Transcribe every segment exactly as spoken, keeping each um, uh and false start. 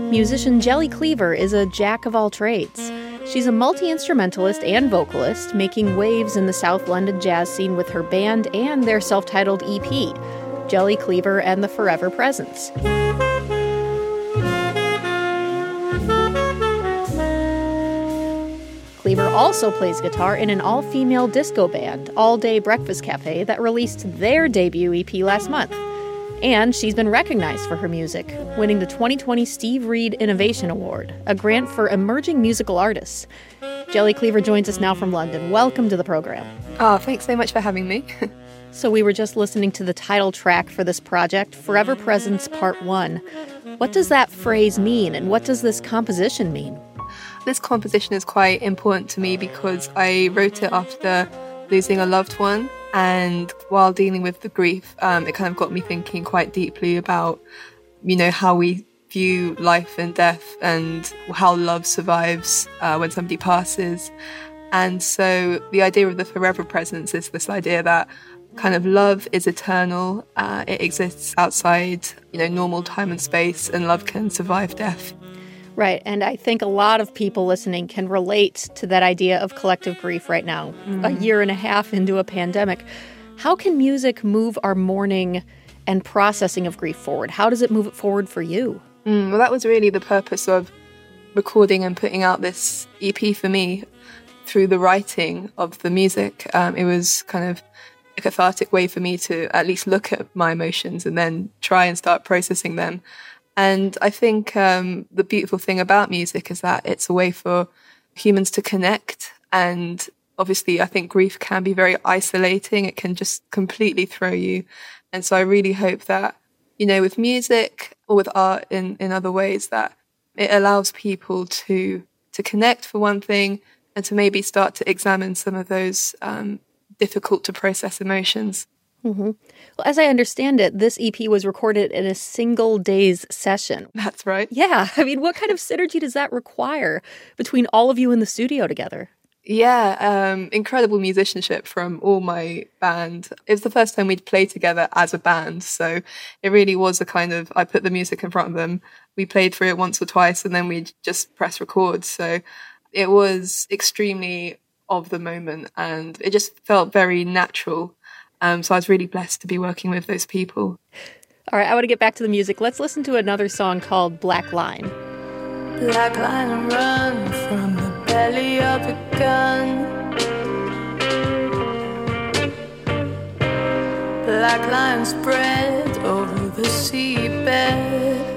Musician Jelly Cleaver is a jack of all trades. She's a multi-instrumentalist and vocalist, making waves in the South London jazz scene with her band and their self-titled E P, Jelly Cleaver and the Forever Presents. Cleaver also plays guitar in an all-female disco band, All Day Breakfast Cafe, that released their debut E P last month. And she's been recognized for her music, winning the twenty twenty Steve Reed Innovation Award, a grant for emerging musical artists. Jelly Cleaver joins us now from London. Welcome to the program. Oh, thanks so much for having me. So we were just listening to the title track for this project, Forever Presents Part one. What does that phrase mean, and what does this composition mean? This composition is quite important to me because I wrote it after losing a loved one. And while dealing with the grief, um, it kind of got me thinking quite deeply about, you know, how we view life and death and how love survives uh, when somebody passes. And so the idea of the forever presence is this idea that kind of love is eternal. Uh, it exists outside, you know, normal time and space, and love can survive death. Right, and I think a lot of people listening can relate to that idea of collective grief right now, mm-hmm. a year and a half into a pandemic. How can music move our mourning and processing of grief forward? How does it move it forward for you? Mm, well, that was really the purpose of recording and putting out this E P for me through the writing of the music. Um, it was kind of a cathartic way for me to at least look at my emotions and then try and start processing them. And I think um, the beautiful thing about music is that it's a way for humans to connect. And obviously, I think grief can be very isolating. It can just completely throw you. And so I really hope that, you know, with music or with art in, in other ways, that it allows people to to connect for one thing and to maybe start to examine some of those um, difficult to process emotions. Mm-hmm. Well, as I understand it, this E P was recorded in a single day's session. That's right. Yeah. I mean, what kind of synergy does that require between all of you in the studio together? Yeah, um, incredible musicianship from all my band. It was the first time we'd played together as a band. So it really was a kind of, I put the music in front of them. We played through it once or twice and then we'd just press record. So it was extremely of the moment and it just felt very natural. Um, so I was really blessed to be working with those people. All right, I want to get back to the music. Let's listen to another song called Black Line. Black line and run from the belly of a gun. Black line spread over the seabed.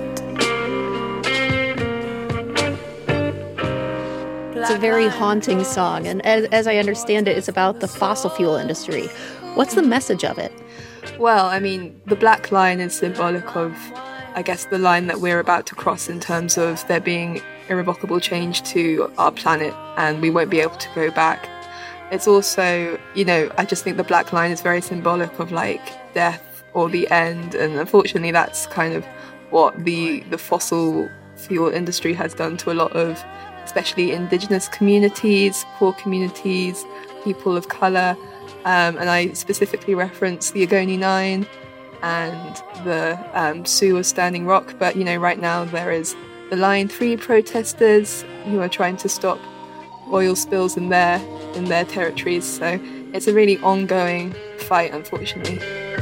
It's a very haunting song, and as, as I understand it, it's about the fossil fuel industry. What's the message of it? Well, I mean, the black line is symbolic of, I guess, the line that we're about to cross in terms of there being irrevocable change to our planet and we won't be able to go back. It's also, you know, I just think the black line is very symbolic of like death or the end. And unfortunately, that's kind of what the, the fossil fuel industry has done to a lot of, especially indigenous communities, poor communities, people of colour. Um, and I specifically reference the Agoni Nine and the um, Sioux of Standing Rock. But, you know, right now there is the Line three protesters who are trying to stop oil spills in their, in their territories. So it's a really ongoing fight, unfortunately.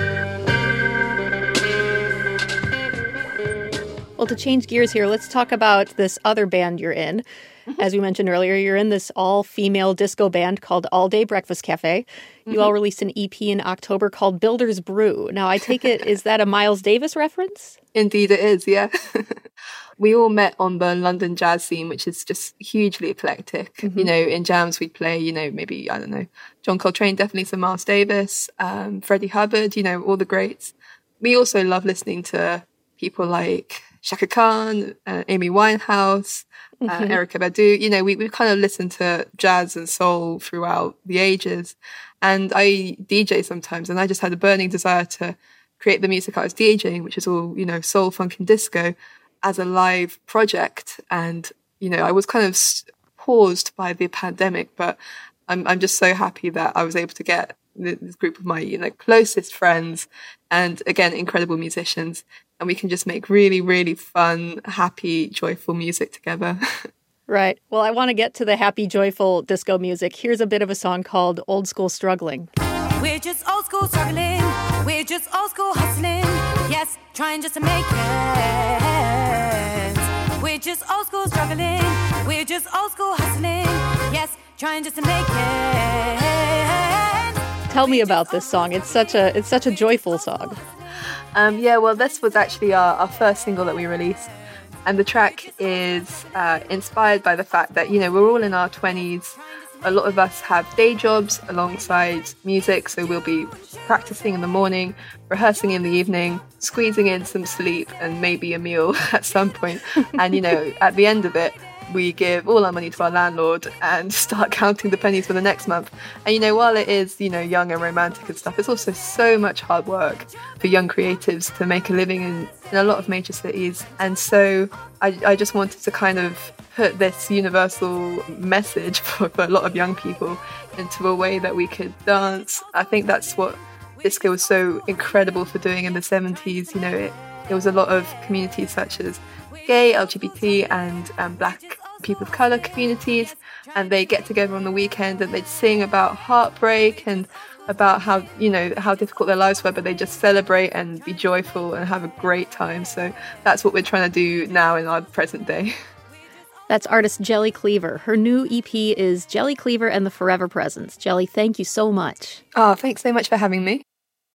Well, to change gears here, let's talk about this other band you're in. As we mentioned earlier, you're in this all-female disco band called All Day Breakfast Cafe. You mm-hmm. all released an E P in October called Builder's Brew. Now, I take it, is that a Miles Davis reference? Indeed it is, yeah. We all met on the London jazz scene, which is just hugely eclectic. Mm-hmm. You know, in jams we'd play, you know, maybe, I don't know, John Coltrane, definitely some Miles Davis, um, Freddie Hubbard, you know, all the greats. We also love listening to people like Chaka Khan, uh, Amy Winehouse, uh, mm-hmm. Erykah Badu. You know, we, we kind of listen to jazz and soul throughout the ages. And I D J sometimes, and I just had a burning desire to create the music I was DJing, which is all, you know, soul, funk and disco, as a live project. And, you know, I was kind of paused by the pandemic, but I'm I'm just so happy that I was able to get this group of my, you know, closest friends and, again, incredible musicians and we can just make really, really fun, happy, joyful music together. Right. Well, I want to get to the happy, joyful disco music. Here's a bit of a song called Old School Struggling. We're just old school struggling. We're just old school hustling. Yes, trying just to make it. We're just old school struggling. We're just old school hustling. Yes, trying just to make it. Tell me about this song. It's such a it's such a joyful song. Um, yeah, well, this was actually our, our first single that we released. And the track is uh, inspired by the fact that, you know, we're all in our twenties. A lot of us have day jobs alongside music, so we'll be practicing in the morning, rehearsing in the evening, squeezing in some sleep and maybe a meal at some point. And, you know, at the end of it, we give all our money to our landlord and start counting the pennies for the next month. And, you know, while it is, you know, young and romantic and stuff, it's also so much hard work for young creatives to make a living in, in a lot of major cities. And so I, I just wanted to kind of put this universal message for, for a lot of young people into a way that we could dance. I think that's what disco was so incredible for doing in the seventies. You know, it, it was a lot of communities such as gay, L G B T and um, black people of colour communities, and they get together on the weekend and they'd sing about heartbreak and about how, you know, how difficult their lives were, but they just celebrate and be joyful and have a great time. So that's what we're trying to do now in our present day. That's artist Jelly Cleaver. Her new E P is Jelly Cleaver and the Forever Presence. Jelly, thank you so much. Oh, thanks so much for having me.